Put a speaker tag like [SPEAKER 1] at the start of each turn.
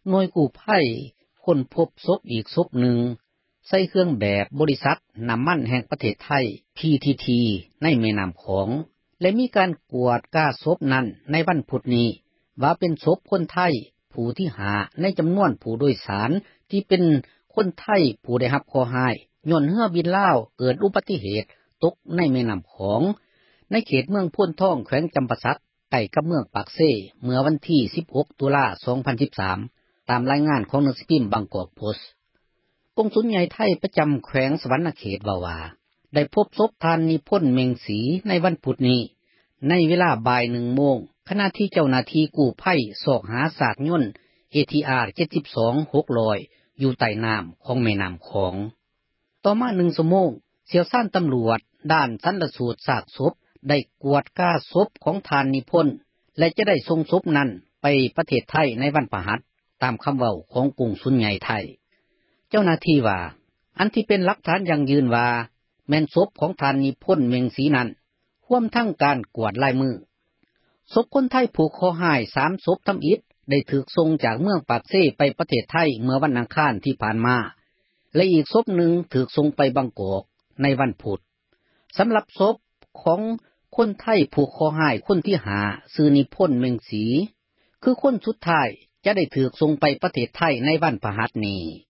[SPEAKER 1] หน่วยกู้ภัยค้นพบศพอีกศพหนึ่งใส่เครื่องแบบบริษัทน้ำมันแห่งประเทศไทย PTT ในแม่น้ำของและมีการกวดก้าศพนั้นในวันพุธนี้ว่าเป็นศพคนไทยผู้ที่5ในจำนวนผู้โดยสารที่เป็นคนไทยผู้ได้รับข้อหายย้อนเรือบินลาวเกิดอุบัติเหตุตกในแม่น้ำของในเขตเมืองโพนทองแขวงจำปาสักใกล้กับเมืองปากเซ่เมื่อวันที่16ตุลาคม2013ตามรายงานของหนังสือพิมพ์บางกอกโพสต์กงสุลใหญ่ไทยประจำแขวงสวรรณเขตว่าได้พบศพท่านนิพนธ์เมงศรีในวันพุธนี้ในเวลาบ่าย 1 โมงขณะที่เจ้าหน้าที่กู้ภัยซอกหาซากยนต์ ATR 72 600อยู่ใต้น้ำของแม่น้ำของต่อมา1ชั่วโมงเสี่ยวซ่านตำรวจด้านชันสูตรซากศพได้กวดก้าศพของท่านนิพนธ์และจะได้ส่งศพนั้นไปประเทศไทยในวันพฤหัสตามคำเว้าของกงสุลใหญ่ไทยเจ้าหน้าที่ว่าอันที่เป็นหลักฐานอย่างยืนว่าแม่นศพของท่านนิพนธ์เมงศรีนั้นรวมทั้งการกวดลายมือศพคนไทยผูกคอหาย3ศพทำอิฐได้ถูกส่งจากเมืองปากเซ่ไปประเทศไทยเมื่อวันอังคารที่ผ่านมาและอีกศพหนึ่งถูกส่งไปบางกอกในวันพุธสำหรับศพของคนไทยผูกคอหายคนที่5ชื่อนิพนธ์เมงศรีคือคนสุดท้ายจะได้ถูกส่งไปประเทศไทยในวันพฤหัสนี้